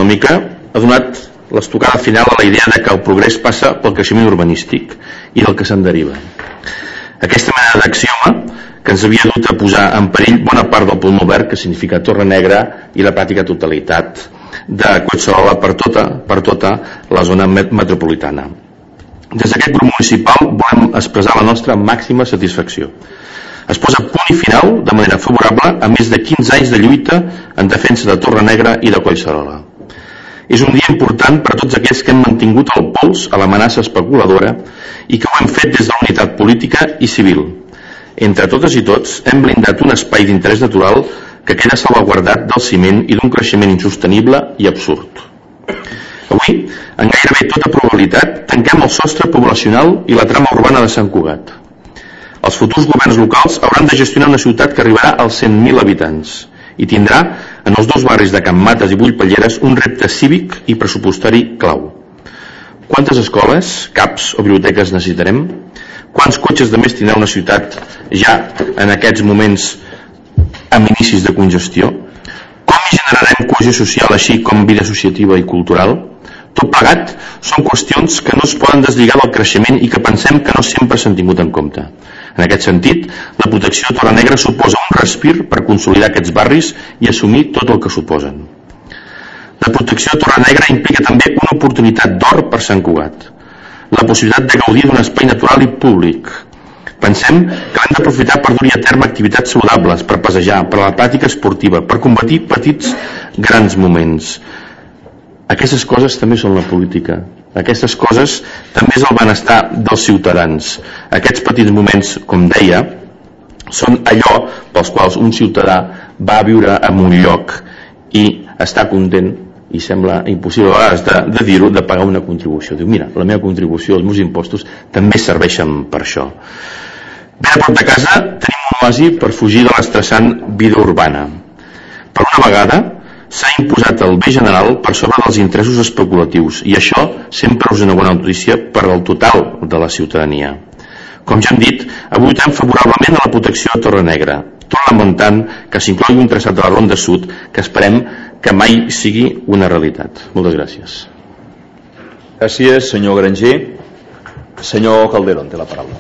econòmica ha donat l'estocada final a la idea de que el progrés passa pel creixement urbanístic i del que se'n deriva. Aquesta mena d'axioma que ens havia dut a posar en perill bona part del pulmó verd, que significa Torrenegra i la pràctica totalitat de Collserola per tota la zona metropolitana. Des d'aquest grup municipal volem expressar la nostra màxima satisfacció. Es posa punt i final de manera favorable a més de 15 anys de lluita en defensa de Torrenegra i de Collserola. És un dia important per a tots aquells que hem mantingut el pols a l'amenaça especuladora i que ho hem fet des de la unitat política i civil. Entre totes i tots hem blindat un espai d'interès natural que queda salvaguardat del ciment i d'un creixement insostenible i absurd. Avui, en gairebé tota probabilitat, tanquem el sostre poblacional i la trama urbana de Sant Cugat. Els futurs governs locals hauran de gestionar una ciutat que arribarà als 100.000 habitants i tindrà, en els dos barris de Can Mates i Bullpelleres, un repte cívic i pressupostari clau. Quantes escoles, CAPs o biblioteques necessitarem? Quants cotxes de més tindrà una ciutat ja en aquests moments amb inicis de congestió? Com hi generarem cohesió social així com vida associativa i cultural? Tot plegat són qüestions que no es poden deslligar del creixement i que pensem que no sempre s'han tingut en compte. En aquest sentit, la protecció de Torrenegra suposa un respir per consolidar aquests barris i assumir tot el que suposen. La protecció de Torrenegra implica també una oportunitat d'or per Sant Cugat, la possibilitat de gaudir d'un espai natural i públic. Pensem que hem d'aprofitar per dur-hi a terme activitats saludables, per passejar, per a la pràctica esportiva, per combatir petits grans moments. Aquestes coses també són la política. Aquestes coses també és el benestar dels ciutadans. Aquests petits moments, com deia, són allò pels quals un ciutadà va a viure en un lloc i està content, i sembla impossible a vegades de dir-ho, de pagar una contribució. Diu, mira, la meva contribució, els meus impostos també serveixen per això. Ben a prop de casa tenim un oasi per fugir de l'estressant vida urbana. Per una vegada s'ha imposat el bé general per sobre dels interessos especulatius i això sempre és una bona notícia per al total de la ciutadania. Com ja hem dit, avui votem favorablement a la protecció de Torrenegra, tot lamentant que s'inclogui un traçat de la Ronda Sud que esperem que mai sigui una realitat. Moltes gràcies. Gràcies, senyor Granger. Senyor Calderón, té la paraula.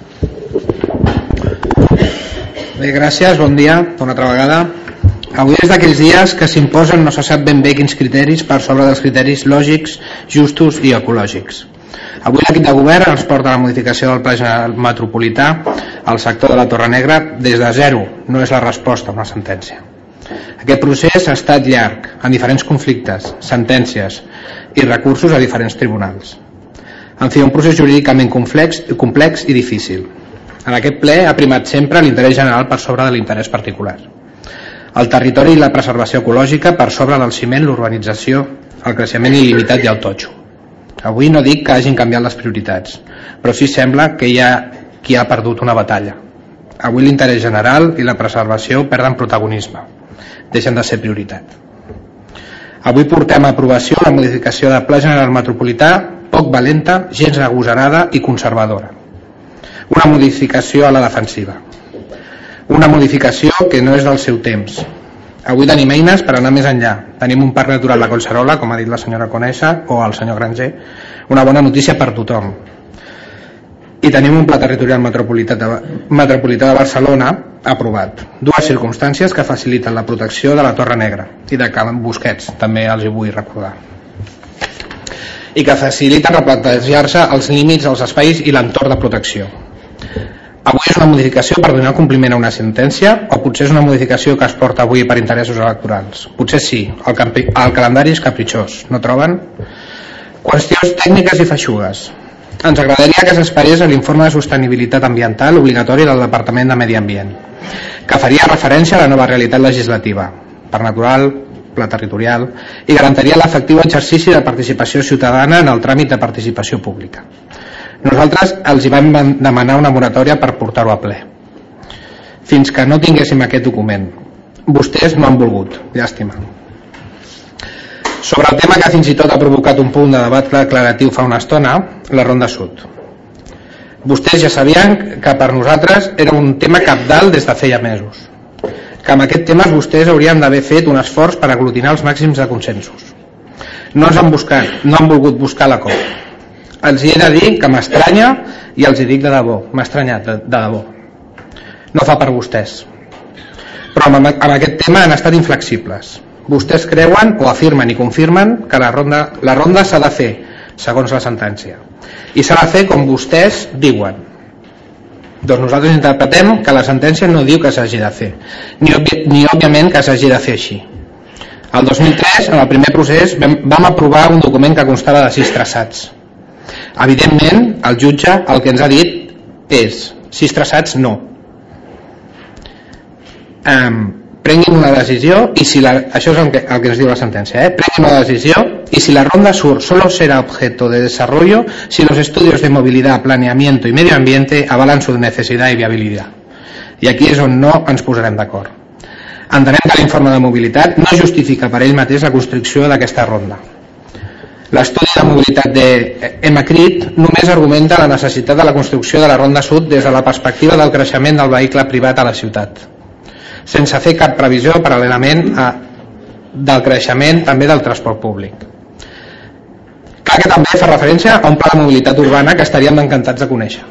Bé, gràcies, bon dia, una altra vegada. Avui és d'aquells dies que s'imposen no se sap ben bé quins criteris per sobre dels criteris lògics, justos i ecològics. Avui l'equip de govern ens porta la modificació del Pla General Metropolità al sector de la Torrenegra des de zero, no és la resposta a una sentència. Aquest procés ha estat llarg, en diferents conflictes, sentències i recursos a diferents tribunals. En fi, un procés jurídicament complex i difícil. En aquest ple ha primat sempre l'interès general per sobre de l'interès particular. El territori i la preservació ecològica per sobre del ciment, l'urbanització, el creixement il·limitat i el totxo. Avui no dic que hagin canviat les prioritats, però sí sembla que hi ha qui ha perdut una batalla. Avui l'interès general i la preservació perden protagonisme, deixen de ser prioritat. Avui portem a aprovació la modificació del Pla General Metropolità poc valenta, gens agosarada i conservadora. Una modificació a la defensiva. Una modificació que no és del seu temps. Avui tenim eines per anar més enllà. Tenim un parc natural de Collserola, com ha dit la senyora Conesa o el senyor Granger, una bona notícia per tothom. I tenim un pla territorial metropolità de Barcelona aprovat. Dues circumstàncies que faciliten la protecció de la Torrenegra i de Can Busquets, també els hi vull recordar. I que faciliten replantejar-se els límits dels espais i l'entorn de protecció. Avui és una modificació per donar compliment a una sentència o potser és una modificació que es porta avui per interessos electorals? Potser sí, el calendari és capritxós, no troben? Qüestions tècniques i feixugues. Ens agradaria que s'esperés l'informe de sostenibilitat ambiental obligatori del Departament de Medi Ambient, que faria referència a la nova realitat legislativa, parc natural, pla territorial, i garantiria l'efectiu exercici de participació ciutadana en el tràmit de participació pública. Nosaltres els hi vam demanar una moratòria per portar-ho a ple. Fins que no tinguéssim aquest document. Vostès no han volgut, llàstima. Sobre el tema que fins i tot ha provocat un punt de debat declaratiu fa una estona, la Ronda Sud. Vostès ja sabien que per nosaltres era un tema cabdal des de feia mesos. Que amb aquest tema vostès haurien d'haver fet un esforç per aglutinar els màxims de consensos. No ens han buscat, no han volgut buscar l'acord. Els hi he de dir que m'estranya i els hi dic de debò, m'ha estranyat de debò. No fa per vostès. Però amb aquest tema han estat inflexibles. Vostès creuen o afirmen i confirmen que la ronda s'ha de fer segons la sentència i s'ha de fer com vostès diuen. Doncs nosaltres interpretem que la sentència no diu que s'hagi de fer ni òbviament que s'hagi de fer així. El 2003, en el primer procés, vam aprovar un document que constava de 6 traçats. Evidentment, el jutge el que ens ha dit és 6 traçats no. Prenguin una decisió y si això és el que ens diu la sentència, prenguin una decisió y si la ronda sur solo será objeto de desarrollo si los estudios de movilidad, planeamiento y medio ambiente avalan su necesidad y viabilidad. I aquí és on no ens posarem d'acord. Entenem que l'informe de mobilitat no justifica per ell mateix la construcció d'aquesta ronda. L'estudi de mobilitat de EMACRIT només argumenta la necessitat de la construcció de la ronda sud des de la perspectiva del creixement del vehicle privat a la ciutat, sense fer cap previsió paral·lelament del creixement també del transport públic. Clar que també fa referència a un pla de mobilitat urbana que estaríem encantats de conèixer.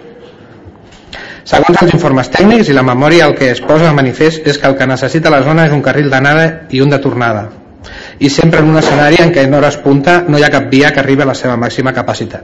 Segons els informes tècnics i la memòria, el que es posa de manifest és que el que necessita la zona és un carril d'anada i un de tornada, i sempre en un escenari en què en hores punta no hi ha cap via que arribi a la seva màxima capacitat.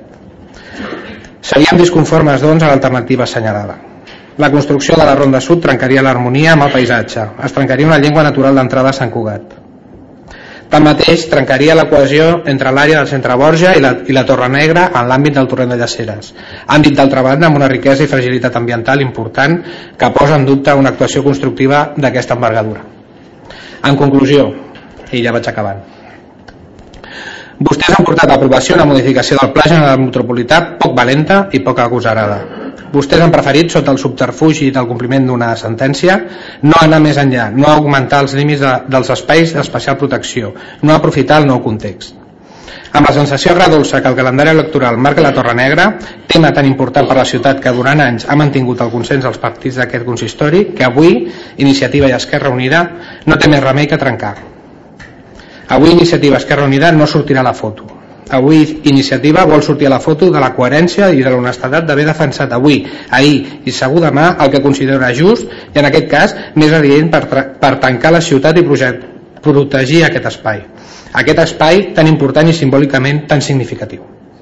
Seríem disconformes, doncs, a l'alternativa assenyalada. La construcció de la ronda sud trencaria l'harmonia amb el paisatge, es trencaria una llengua natural d'entrada a Sant Cugat. Tanmateix, trencaria la cohesió entre l'àrea del Centre Borja i la Torre Negra en l'àmbit del Torrent de Llaceres, àmbit d'altra banda amb una riquesa i fragilitat ambiental important que posa en dubte una actuació constructiva d'aquesta envergadura. En conclusió, i ja vaig acabant, vostès han portat a aprovació una modificació del Pla General Metropolità poc valenta i poc agosarada. Vostès han preferit, sota el subterfugi del compliment d'una sentència, no anar més enllà, no augmentar els límits dels espais d'especial protecció, no aprofitar el nou context. Amb la sensació agradolça que el calendari electoral marca la Torre Negra, tema tan important per la ciutat que durant anys ha mantingut el consens dels partits d'aquest consistori, que avui Iniciativa i Esquerra Unida no té més remei que trencar. Avui Iniciativa i Esquerra Unida no sortirà a la foto. Avui Iniciativa vol sortir a la foto de la coherència i de l'honestedat d'haver defensat avui, ahir i segur demà el que considera just i en aquest cas més adient per tancar la ciutat i protegir aquest espai tan important i simbòlicament tan significatiu.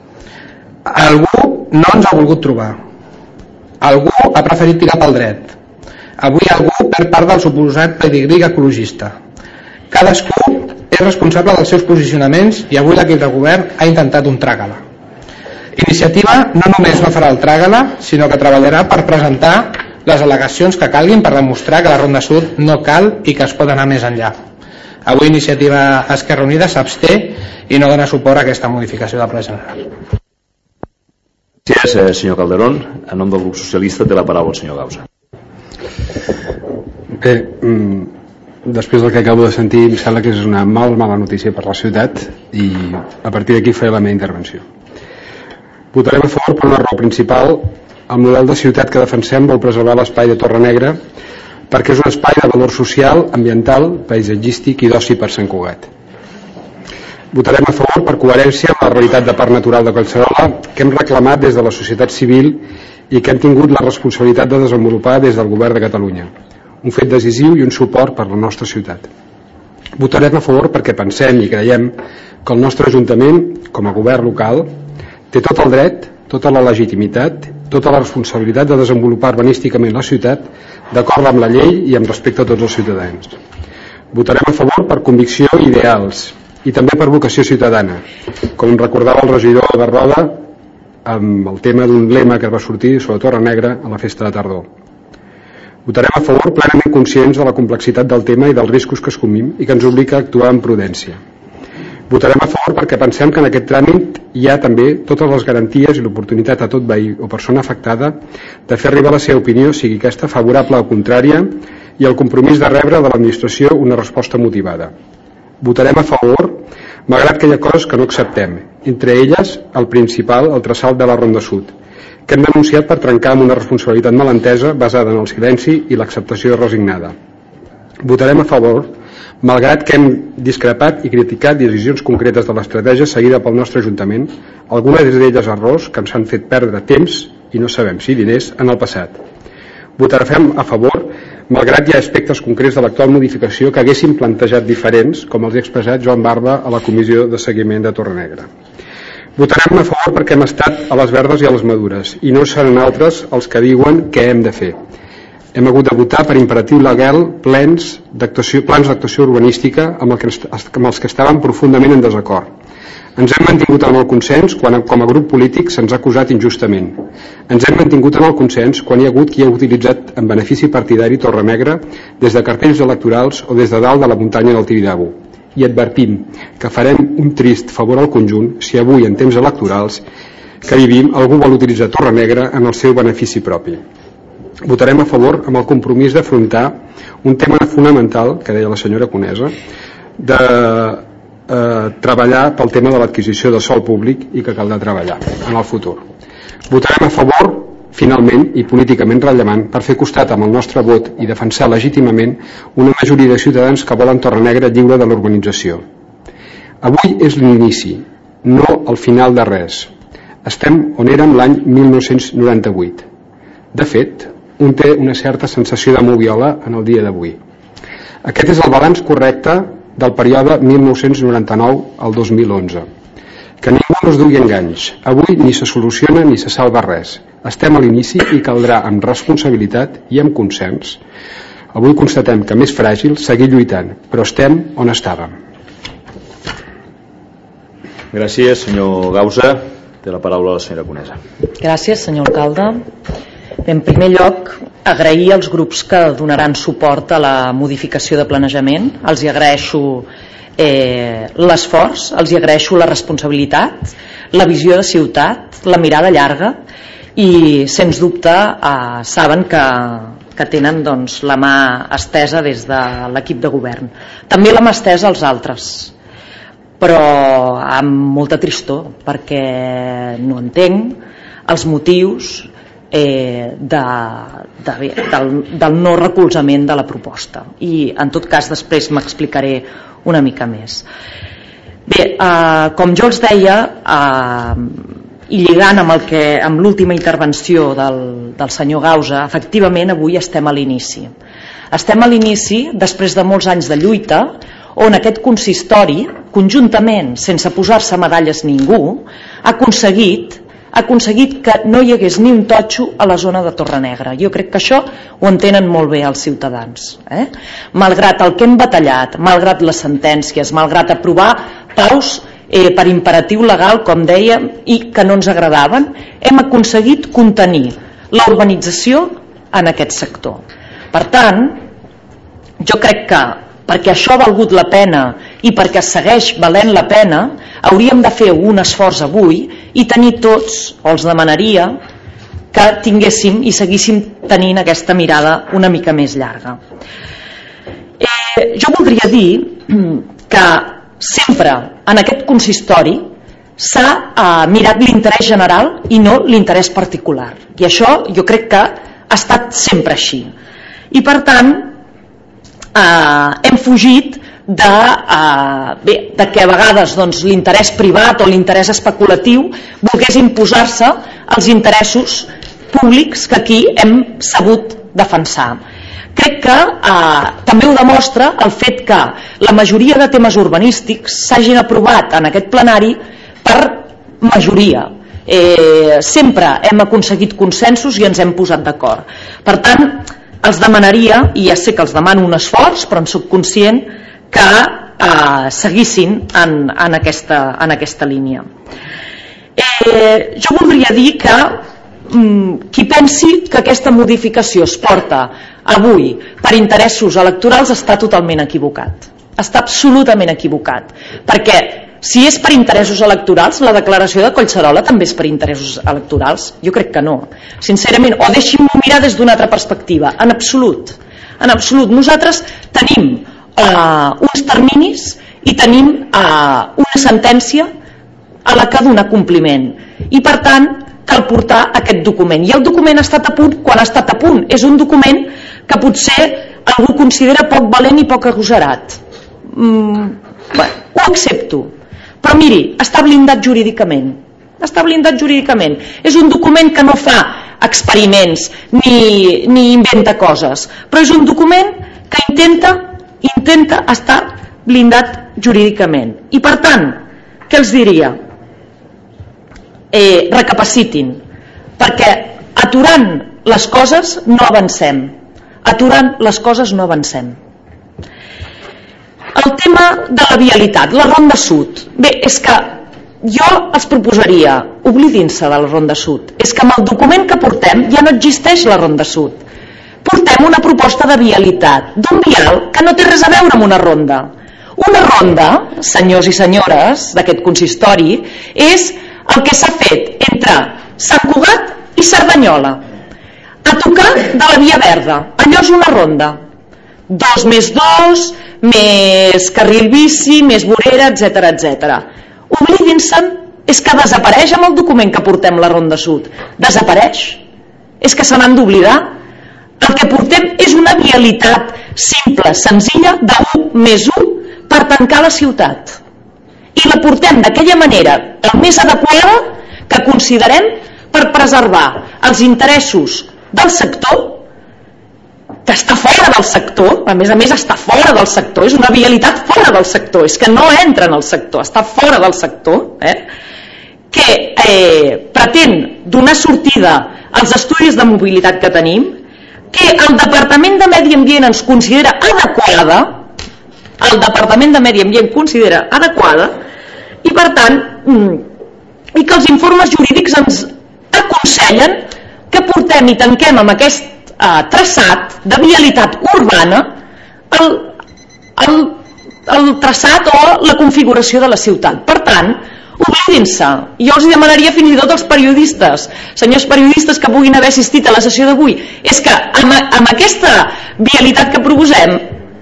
Algú no ens ha volgut trobar, algú ha preferit tirar pel dret, avui algú perd part del suposat pedigrí ecologista. Cadascú és responsable dels seus posicionaments i avui l'equip de govern ha intentat un tràgala. Iniciativa no només no farà el tràgala, sinó que treballarà per presentar les al·legacions que calguin per demostrar que la Ronda Sud no cal i que es pot anar més enllà. Avui Iniciativa Esquerra Unida s'absté i no dona suport a aquesta modificació del Pla General. Gràcies, senyor Calderón. En nom del grup socialista té la paraula el senyor Gausa. Bé, després del que acabo de sentir em sembla que és una mala notícia per la ciutat i a partir d'aquí faré la meva intervenció. Votarem a favor per una raó principal. El model de ciutat que defensem vol preservar l'espai de Torre Negra perquè és un espai de valor social, ambiental, paisatgístic i d'oci per Sant Cugat. Votarem a favor per coherència amb la realitat de parc natural de Collserola que hem reclamat des de la societat civil i que hem tingut la responsabilitat de desenvolupar des del Govern de Catalunya. Un fet decisiu i un suport per la nostra ciutat. Votarem a favor perquè pensem i creiem que el nostre Ajuntament, com a govern local, té tot el dret, tota la legitimitat, tota la responsabilitat de desenvolupar urbanísticament la ciutat d'acord amb la llei i amb respecte a tots els ciutadans. Votarem a favor per convicció i ideals i també per vocació ciutadana, com recordava el regidor de Roda amb el tema d'un lema que va sortir sobre Torre Negra a la festa de tardor. Votarem a favor plenament conscients de la complexitat del tema i dels riscos que assumim i que ens obliga a actuar amb prudència. Votarem a favor perquè pensem que en aquest tràmit hi ha també totes les garanties i l'oportunitat a tot veí o persona afectada de fer arribar la seva opinió, sigui aquesta favorable o contrària, i el compromís de rebre de l'administració una resposta motivada. Votarem a favor, malgrat que hi ha coses que no acceptem, entre elles el principal, el traçat de la Ronda Sud, que hem denunciat per trencar amb una responsabilitat malentesa basada en el silenci i l'acceptació resignada. Votarem a favor Malgrat que hem discrepat i criticat decisions concretes de l'estratègia seguida pel nostre Ajuntament, algunes d'elles errors que ens han fet perdre temps i no sabem si diners en el passat. Votarem a favor, malgrat hi ha aspectes concrets de l'actual modificació que haguéssim plantejat diferents, com els ha expressat Joan Barba a la Comissió de Seguiment de Torrenegra. Votarem a favor perquè hem estat a les verdes i a les madures, i no seran altres els que diuen què hem de fer. Hem hagut de votar per imperatiu legal plans d'actuació urbanística amb els que estàvem profundament en desacord. Ens hem mantingut en el consens quan com a grup polític se'ns ha acusat injustament. Ens hem mantingut en el consens quan hi ha hagut qui ha utilitzat en benefici partidari Torrenegra des de cartells electorals o des de dalt de la muntanya del Tibidabo. I advertim que farem un trist favor al conjunt si avui, en temps electorals que vivim, algú vol utilitzar Torrenegra en el seu benefici propi. Votarem a favor amb el compromís d'afrontar un tema fonamental, que deia la senyora Conesa, de treballar pel tema de l'adquisició de sòl públic i que caldrà treballar en el futur. Votarem a favor, finalment, i políticament rellevant, per fer costat amb el nostre vot i defensar legítimament una majoria de ciutadans que volen Torrenegra lliure de l'urbanització. Avui és l'inici, no el final de res. Estem on érem l'any 1998. De fet, un té una certa sensació de moviola en el dia d'avui. Aquest és el balanç correcte del període 1999 al 2011. Que ningú no es dugui enganys. Avui ni se soluciona ni se salva res. Estem a l'inici i caldrà amb responsabilitat i amb consens. Avui constatem que més fràgil seguir lluitant, però estem on estàvem. Gràcies, senyor Gausa. Té la paraula la senyora Conesa. Gràcies, senyor alcalde. En primer lloc, agrair als grups que donaran suport a la modificació de planejament. Els hi agraeixo l'esforç, els hi agraeixo la responsabilitat, la visió de ciutat, la mirada llarga i, sens dubte, saben que tenen doncs, la mà estesa des de l'equip de govern. També la mà estesa als altres, però amb molta tristor, perquè no entenc els motius del no recolzament de la proposta, i en tot cas després m'explicaré una mica més. Bé, com jo els deia, i lligant amb l'última intervenció del senyor Gausa, efectivament avui estem a l'inici. Estem a l'inici després de molts anys de lluita, on aquest consistori, conjuntament, sense posar-se medalles ningú, ha aconseguit que no hi hagués ni un totxo a la zona de Torrenegra. Jo crec que això ho entenen molt bé els ciutadans. Malgrat el que hem batallat, malgrat les sentències, malgrat aprovar paus per imperatiu legal, com dèiem, i que no ens agradaven, hem aconseguit contenir la urbanització en aquest sector. Per tant, jo crec que perquè això ha valgut la pena i perquè segueix valent la pena, hauríem de fer un esforç avui i tenir tots, o els demanaria, que tinguéssim i seguíssim tenint aquesta mirada una mica més llarga. Jo voldria dir que sempre en aquest consistori s'ha mirat l'interès general i no l'interès particular, i això jo crec que ha estat sempre així. I per tant, hem fugit de que a vegades l'interès privat o l'interès especulatiu volgués imposar-se als interessos públics que aquí hem sabut defensar. Crec que també ho demostra el fet que la majoria de temes urbanístics s'hagin aprovat en aquest plenari per majoria. Sempre hem aconseguit consensos i ens hem posat d'acord. Per tant, els demanaria, i ja sé que els demano un esforç, però en soc conscient, que seguissin en aquesta línia. Jo voldria dir que qui pensi que aquesta modificació es porta avui per interessos electorals està totalment equivocat. Està absolutament equivocat. Perquè si és per interessos electorals, la declaració de Collserola també és per interessos electorals? Jo crec que no. Sincerament, o deixin-m'ho mirar des d'una altra perspectiva. En absolut. En absolut. Nosaltres tenim uns terminis i tenim una sentència a la que donar compliment. I per tant, cal portar aquest document. I el document ha estat a punt quan ha estat a punt. És un document que potser algú considera poc valent i poc agosarat. ho accepto, però miri, està blindat jurídicament. És un document que no fa experiments ni inventa coses, però és un document que intenta estar blindat jurídicament. I per tant, què els diria? Recapacitin, perquè aturant les coses no avancem. El tema de la vialitat, la Ronda Sud. Bé, és que jo els proposaria, oblidin-se de la Ronda Sud. És que amb el document que portem ja no existeix la Ronda Sud. Portem una proposta de vialitat, d'un vial que no té res a veure amb una ronda. Una ronda, senyors i senyores d'aquest consistori, és el que s'ha fet entre Sant Cugat i Cerdanyola, a tocar de la Via Verda. Allò és una ronda. 2 més 2, més carril bici, més vorera, etc. Oblidin-se'n, és que desapareix amb el document que portem la Ronda Sud. Desapareix. És que se n'han d'oblidar. El que portem és una vialitat simple, senzilla, de 1 més 1 per tancar la ciutat. I la portem d'aquella manera, el més adequada que considerem per preservar els interessos del sector, que està fora del sector, a més està fora del sector, és una vialitat fora del sector, és que no entra en el sector, està fora del sector, que pretén donar sortida als estudis de mobilitat que tenim, que el Departament de Medi Ambient ens considera adequada, i per tant, i que els informes jurídics ens aconsellen que portem i tanquem amb aquest traçat de vialitat urbana el traçat o la configuració de la ciutat. Per tant, oblidin-se. Jo els demanaria fins i tot als periodistes, senyors periodistes que puguin haver assistit a la sessió d'avui, és que amb aquesta vialitat que proposem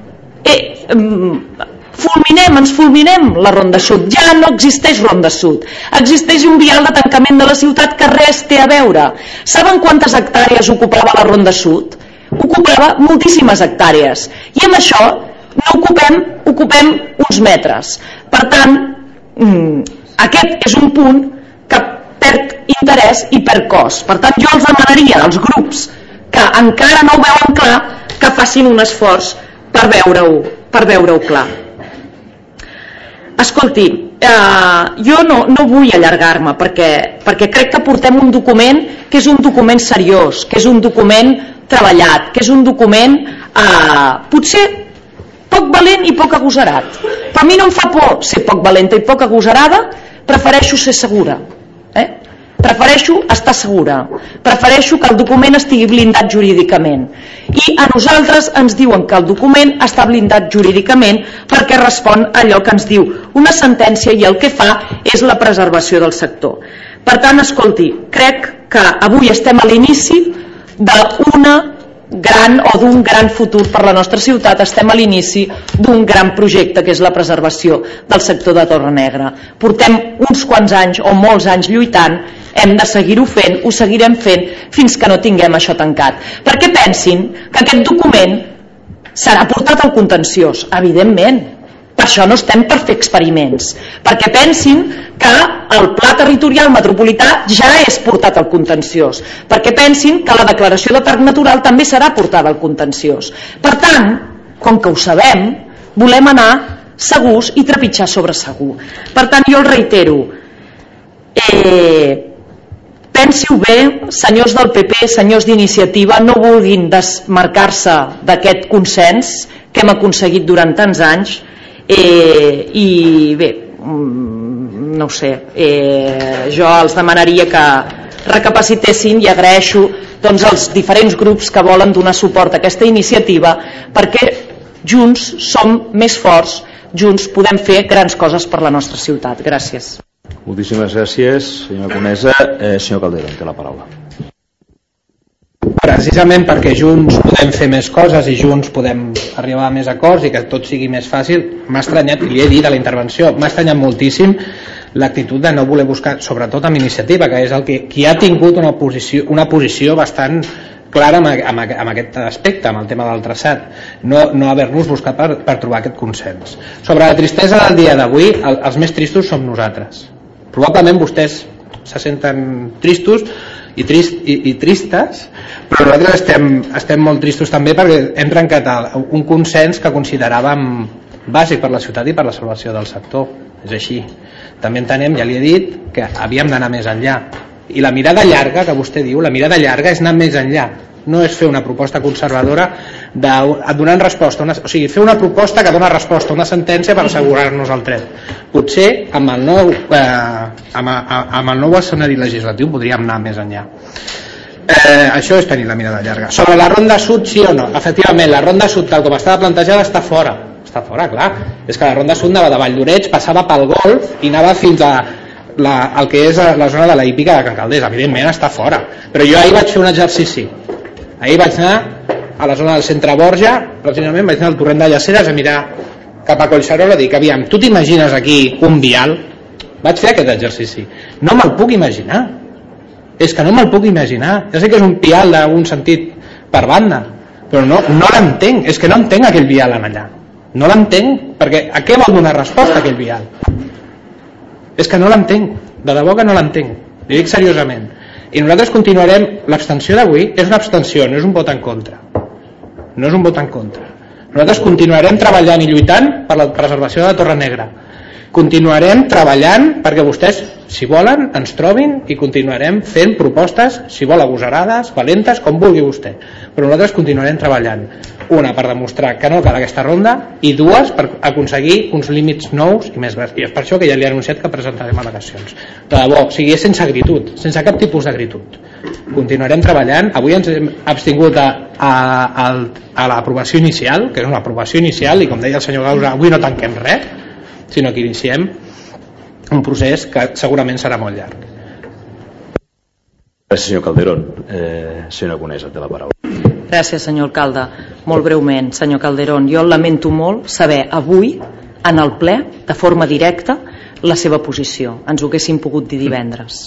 ens fulminem la Ronda Sud. Ja no existeix Ronda Sud, existeix un vial de tancament de la ciutat que res té a veure. Saben quantes hectàrees ocupava la Ronda Sud? Ocupava moltíssimes hectàrees, i amb això no ocupem uns metres. Per tant, aquest és un punt que perd interès i perd cost. Per tant, jo els demanaria als grups que encara no ho veuen clar que facin un esforç per veure-ho clar. Escolti, jo no vull allargar-me perquè crec que portem un document que és un document seriós, que és un document treballat, que és un document potser poc valent i poc agosarat, però a mi no em fa por ser poc valenta i poc agosarada. Prefereixo ser segura, prefereixo estar segura, prefereixo que el document estigui blindat jurídicament, i a nosaltres ens diuen que el document està blindat jurídicament perquè respon a allò que ens diu una sentència, i el que fa és la preservació del sector. Per tant, escolti, crec que avui estem a l'inici d'un gran futur per la nostra ciutat, estem a l'inici d'un gran projecte que és la preservació del sector de Torrenegra. Portem uns quants anys o molts anys lluitant, hem de seguir-ho fent, ho seguirem fent fins que no tinguem això tancat. Perquè pensin que aquest document serà portat al contenciós, evidentment. Per això no estem per fer experiments, perquè pensin que el pla territorial metropolità ja és portat al contenciós, perquè pensin que la declaració de parc natural també serà portada al contenciós. Per tant, com que ho sabem, volem anar segurs i trepitjar sobre segur. Per tant, jo el reitero, pensi-ho bé, senyors del PP, senyors d'iniciativa, no vulguin desmarcar-se d'aquest consens que hem aconseguit durant tants anys. I bé, no ho sé, jo els demanaria que recapacitessin, i agraeixo doncs als diferents grups que volen donar suport a aquesta iniciativa, perquè junts som més forts, junts podem fer grans coses per la nostra ciutat. Gràcies. Moltíssimes gràcies, senyora Conesa. Senyor Calderón, té la paraula. Precisament perquè junts podem fer més coses i junts podem arribar a més acords i que tot sigui més fàcil, m'ha estranyat, i li he dit a la intervenció, m'ha estranyat moltíssim l'actitud de no voler buscar, sobretot amb iniciativa, que és el que qui ha tingut una posició bastant clara amb aquest aspecte, amb el tema del traçat, no haver-nos buscat per trobar aquest consens. Sobre la tristesa del dia d'avui, els més tristos som nosaltres. Probablement vostès se senten tristos i tristes, però nosaltres estem molt tristos també perquè hem trencat un consens que consideràvem bàsic per la ciutat i per la salvació del sector. És així. També entenem, ja li he dit, que havíem d'anar més enllà. I la mirada llarga que vostè diu, la mirada llarga és anar més enllà, no és fer una proposta conservadora donant resposta, o sigui, fer una proposta que dona resposta a una sentència per assegurar-nos el dret. Potser amb el nou escenari legislatiu podríem anar més enllà. Això és tenir la mirada llarga. Sobre la ronda sud, sí o no? Efectivament, la ronda sud, tal com estava plantejada, està fora. Està fora, clar. És que la ronda sud anava de Valldoreix, passava pel Golf i anava fins a el que és la zona de la hípica de Can Calders. Evidentment està fora, però jo ahir vaig fer un exercici. Ahir vaig anar a la zona del centre Borja, precisament vaig anar al torrent de Llaceres a mirar cap a Collserola, dic, aviam, tu t'imagines aquí un vial? Vaig fer aquest exercici, no me'l puc imaginar, és que no me'l puc imaginar. Ja sé que és un vial d'un sentit per banda, però no l'entenc, és que no entenc aquell vial allà, no l'entenc, perquè a què vol donar resposta aquell vial? És que no l'entenc, de debò que no l'entenc, li dic seriosament. I nosaltres continuarem, l'abstenció d'avui és una abstenció, no és un vot en contra, no és un vot en contra. Nosaltres continuarem treballant i lluitant per la preservació de la Torre Negra, continuarem treballant perquè vostès, si volen, ens trobin i continuarem fent propostes, si vol agosarades, valentes, com vulgui vostè, però nosaltres continuarem treballant. Una, per demostrar que no cal aquesta ronda, i dues, per aconseguir uns límits nous i més verds. I és per això que ja li he anunciat que presentarem al·legacions. De debò, o sigui, és sense acritud, sense cap tipus d'acritud. Continuarem treballant. Avui ens hem abstingut a l'aprovació inicial, que és una aprovació inicial, i com deia el senyor Gausa, avui no tanquem res, sinó que iniciem un procés que segurament serà molt llarg. Gràcies, senyor Calderón. Senyora Conesa, té la paraula. Gràcies, senyor alcalde. Molt breument, senyor Calderón, jo lamento molt saber avui, en el ple, de forma directa, la seva posició. Ens ho haguéssim pogut dir divendres.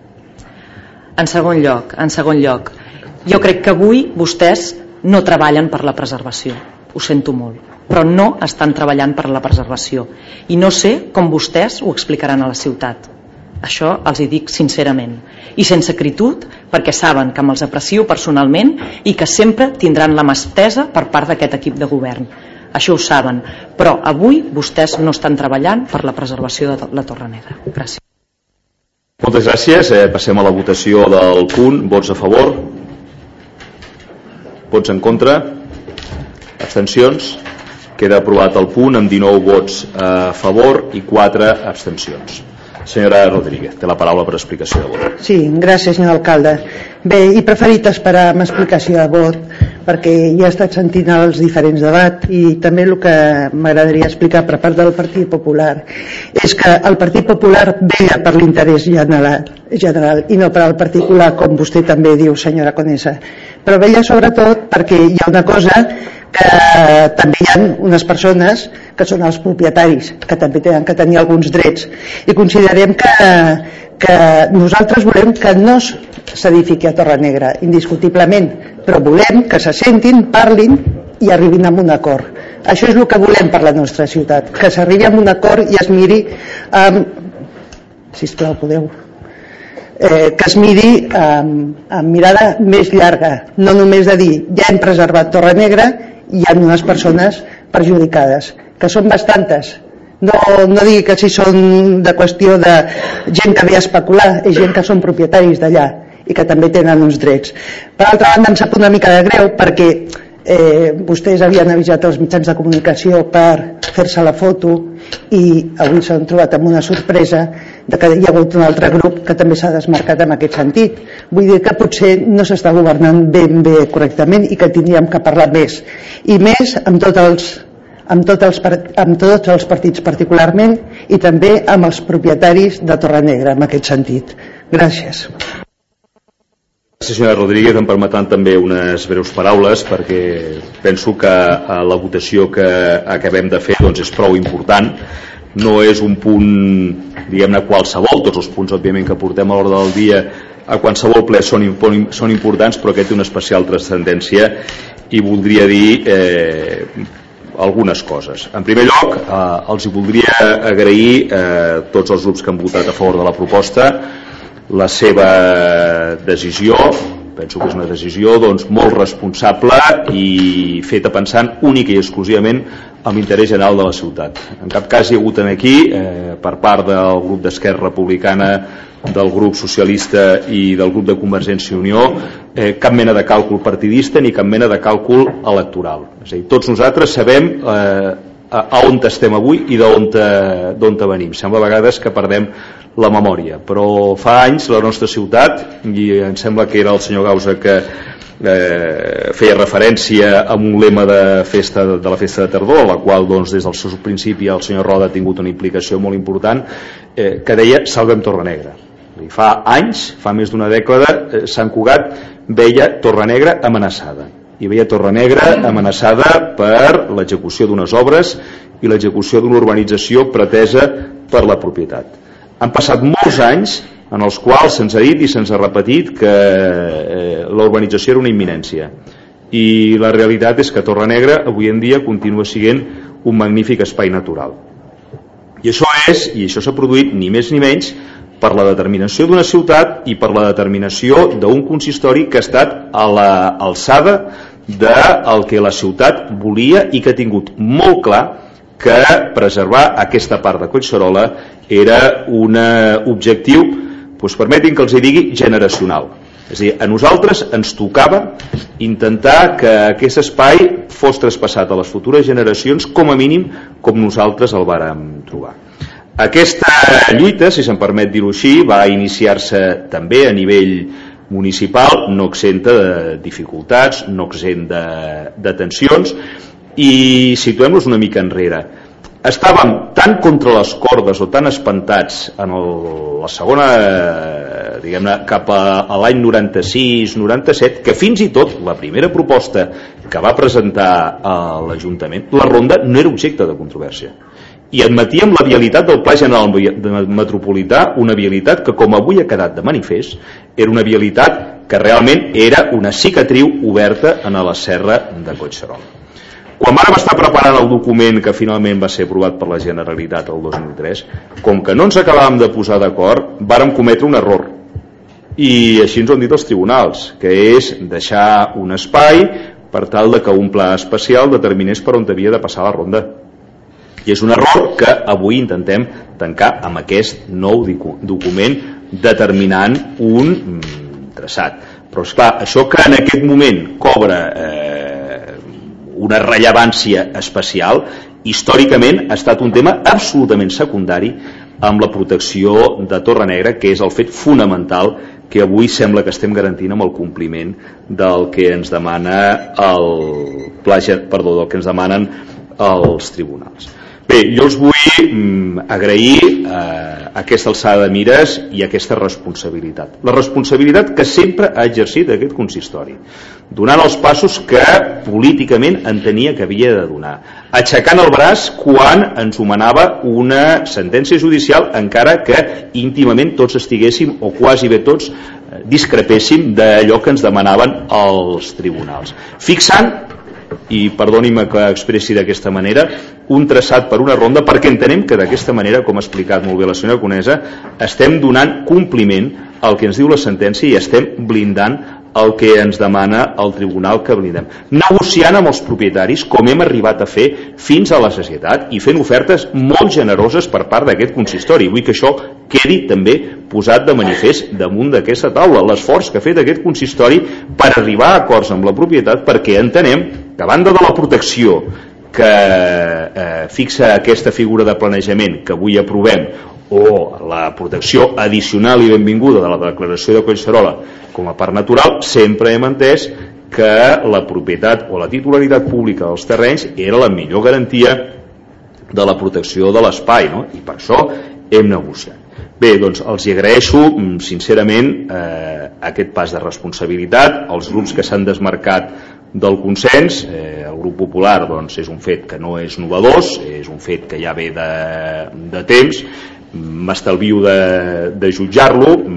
En segon lloc, jo crec que avui vostès no treballen per la preservació. Ho sento molt, però no estan treballant per la preservació. I no sé com vostès ho explicaran a la ciutat. Això els hi dic sincerament i sense acritud, perquè saben que me'ls aprecio personalment i que sempre tindran la mà estesa per part d'aquest equip de govern. Això ho saben, però avui vostès no estan treballant per la preservació de la Torre Negra. Gràcies. Moltes gràcies. Passem a la votació del punt. Vots a favor? Vots en contra? Abstencions? Queda aprovat el punt amb 19 vots a favor i 4 abstencions. Senyora Rodríguez, té la paraula per explicació de vot. Sí, gràcies, senyor alcalde. Bé, he preferit esperar amb explicació de vot perquè ja he estat sentint els diferents debats i també el que m'agradaria explicar per part del Partit Popular és que el Partit Popular vella per l'interès general i no per al particular, com vostè també diu, senyora Conesa, però vella sobretot perquè hi ha una cosa que també hi ha unes persones que són els propietaris, que també tenen que tenir alguns drets, i considerem que nosaltres volem que no s'edifiqui a Torre Negra, indiscutiblement, però volem que se sentin, parlin i arribin a un acord. Això és el que volem per la nostra ciutat, que s'arribi a un acord i es miri sisplau, podeu que es miri amb mirada més llarga, no només de dir ja hem preservat Torre Negra i hi ha unes persones perjudicades, que són bastantes. No digui que si són de qüestió de gent que ve a especular, és gent que són propietaris d'allà i que també tenen uns drets. Per altra banda, em sap una mica de greu perquè vostès havien avisat els mitjans de comunicació per fer-se la foto i avui s'han trobat amb una sorpresa de que hi ha hagut un altre grup que també s'ha desmarcat en aquest sentit. Vull dir que potser no s'està governant ben bé correctament i que tindríem que parlar més i més amb tots els partits particularment i també amb els propietaris de Torre Negra en aquest sentit. Gràcies. Gràcies, senyora Rodríguez. Em permetran també unes breus paraules perquè penso que la votació que acabem de fer doncs, és prou important. No és un punt, diguem-ne, qualsevol. Tots els punts, òbviament, que portem a l'ordre del dia a qualsevol ple són importants, però aquest té una especial transcendència i voldria dir algunes coses. En primer lloc, els voldria agrair a tots els grups que han votat a favor de la proposta la seva decisió. Penso que és una decisió molt responsable i feta pensant única i exclusivament en l'interès general de la ciutat. En cap cas hi ha hagut aquí, per part del grup d'Esquerra Republicana, del grup socialista i del grup de Convergència i Unió, cap mena de càlcul partidista ni cap mena de càlcul electoral. És a dir, tots nosaltres sabem a on estem avui i d'on venim. Sembla a vegades que perdem la memòria, però fa anys la nostra ciutat, i em sembla que era el senyor Gausa que feia referència a un lema de la festa de tardor, a la qual des del seu principi el senyor Roda ha tingut una implicació molt important, que deia Salvem Torrenegra. Fa anys, fa més d'una dècada, Sant Cugat veia Torrenegra amenaçada, i veia Torrenegra amenaçada per l'execució d'unes obres i l'execució d'una urbanització pretesa per la propietat. Han passat molts anys en els quals se'ns ha dit i se'ns ha repetit que la urbanització era una imminència, i la realitat és que Torrenegra avui en dia continua sent un magnífic espai natural, i això s'ha produït ni més ni menys per la determinació d'una ciutat i per la determinació d'un consistori que ha estat a l'alçada del que la ciutat volia i que ha tingut molt clar que preservar aquesta part de Collserola era un objectiu, permetin que els hi digui, generacional. És a dir, a nosaltres ens tocava intentar que aquest espai fos traspassat a les futures generacions, com a mínim com nosaltres el vàrem trobar. Aquesta lluita, si se'm permet dir-ho així, va iniciar-se també a nivell municipal, no exenta de dificultats, no exenta de tensions, i situem-nos una mica enrere. Estàvem tan contra les cordes o tan espantats en la segona, diguem-ne, cap a l'any 96-97, que fins i tot la primera proposta que va presentar a l'Ajuntament, la ronda, no era objecte de controvèrsia. I admetíem la vialitat del Pla General Metropolità, una vialitat que, com avui ha quedat de manifest, era una vialitat que realment era una cicatriu oberta a la serra de Collserola. Quan vàrem estar preparant el document que finalment va ser aprovat per la Generalitat el 2003, com que no ens acabàvem de posar d'acord, vàrem cometre un error. I així ens ho han dit els tribunals, que és deixar un espai per tal que un pla especial determinés per on havia de passar la ronda. I és un error que avui intentem tancar amb aquest nou document determinant un traçat. Però esclar, això que en aquest moment cobra una rellevància especial, històricament ha estat un tema absolutament secundari amb la protecció de Torrenegra, que és el fet fonamental que avui sembla que estem garantint amb el compliment del que ens demana del que ens demanen els tribunals. Bé, jo els vull agrair aquesta alçada de mires i aquesta responsabilitat. La responsabilitat que sempre ha exercit aquest consistori, donant els passos que políticament entenia que havia de donar, aixecant el braç quan ens homenava una sentència judicial, encara que íntimament tots estiguéssim, o quasi bé tots, discrepéssim d'allò que ens demanaven els tribunals. Fixant, i perdoni'm que expressi d'aquesta manera, un traçat per una ronda, perquè entenem que d'aquesta manera, com ha explicat molt bé la senyora Conesa, estem donant compliment al que ens diu la sentència i estem blindant el que ens demana el tribunal que blindem, negociant amb els propietaris com hem arribat a fer fins a la sacietat i fent ofertes molt generoses per part d'aquest consistori. Vull que això quedi també posat de manifest damunt d'aquesta taula, l'esforç que ha fet aquest consistori per arribar a acords amb la propietat, perquè entenem que a banda de la protecció que fixa aquesta figura de planejament que avui aprovem, o la protecció addicional i benvinguda de la declaració de Collserola com a parc natural, sempre hem entès que la propietat o la titularitat pública dels terrenys era la millor garantia de la protecció de l'espai, no? I per això hem negociat. Bé, doncs els agraeixo sincerament aquest pas de responsabilitat, als grups que s'han desmarcat del consens. El grup popular doncs, és un fet que no és novedós, és un fet que ja ve de temps, m'estalvio de jutjar-lo,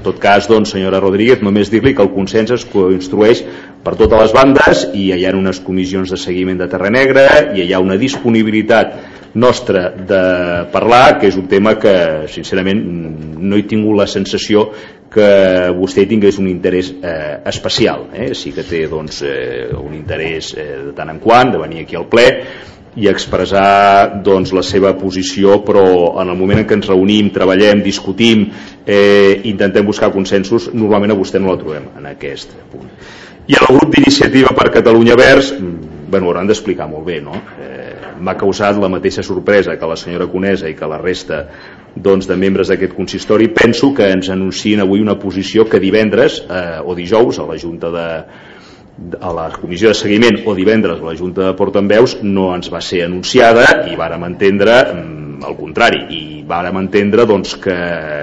tot cas, doncs, senyora Rodríguez, només dir-li que el consens es construeix per totes les bandes i hi ha unes comissions de seguiment de Terra Negra i hi ha una disponibilitat nostra de parlar, que és un tema que sincerament no he tingut la sensació que vostè tingués un interès especial. Sí que té doncs, un interès de tant en quant de venir aquí al ple i expressar doncs, la seva posició, però en el moment en què ens reunim, treballem, discutim, intentem buscar consensos, normalment a vostè no la trobem en aquest punt. I el grup d'Iniciativa per Catalunya Verds, ho hauran d'explicar molt bé, no? M'ha causat la mateixa sorpresa que la senyora Conesa i que la resta doncs, de membres d'aquest consistori. Penso que ens anuncien avui una posició que divendres o dijous a la Junta a la comissió de seguiment o divendres a la Junta de Portaveus no ens va ser anunciada i vàrem entendre el contrari, i vàrem entendre doncs, que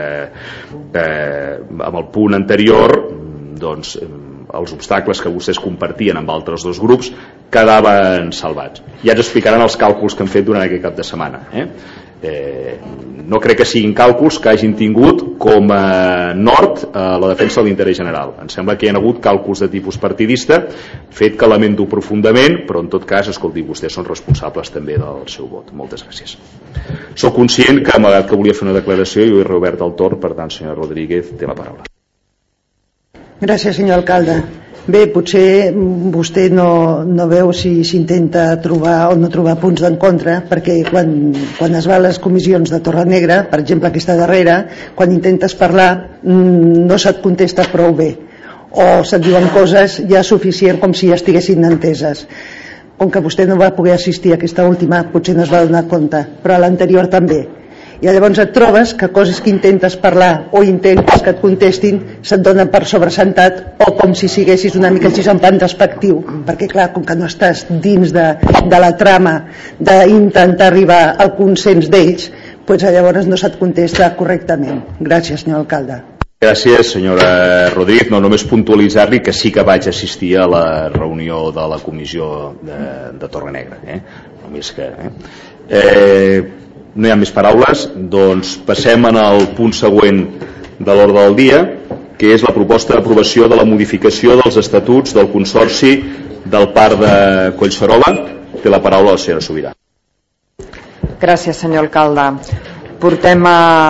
amb el punt anterior doncs, els obstacles que vostès compartien amb altres dos grups quedaven salvats. Ja ens explicaran els càlculs que han fet durant aquest cap de setmana. No crec que siguin càlculs que hagin tingut com a nord la defensa de l'interès general. Em sembla que hi ha hagut càlculs de tipus partidista, fet que lamento profundament, però en tot cas, escolti, vostès són responsables també del seu vot. Moltes gràcies. Soc conscient que, malgrat que volia fer una declaració, jo he reobert el torn, per tant, senyora Rodríguez, té la paraula. Gràcies, senyor alcalde. Bé, potser vostè no veu si s'intenta trobar o no trobar punts d'encontre, perquè quan es va a les comissions de Torre Negra, per exemple aquesta darrera, quan intentes parlar no se't contesta prou bé o se't diuen coses ja suficient com si ja estiguessin enteses. Com que vostè no va poder assistir a aquesta última, potser no es va donar compte, però a l'anterior també. I llavors et trobes que coses que intentes parlar o intentes que et contestin se't donen per sobresentat o com si siguessis una mica així en plan despectiu, perquè clar, com que no estàs dins de la trama d'intentar arribar al consens d'ells, doncs llavors no se't contesta correctament. Gràcies, senyor alcalde. Gràcies, senyora Rodríguez. No, només puntualitzar-li que sí que vaig assistir a la reunió de la comissió de Torre Negra. Només que... No hi ha més paraules, doncs passem al punt següent de l'ordre del dia, que és la proposta d'aprovació de la modificació dels estatuts del Consorci del Parc de Collserola. Té la paraula la senyora Sobirà. Gràcies, senyor alcalde. Portem a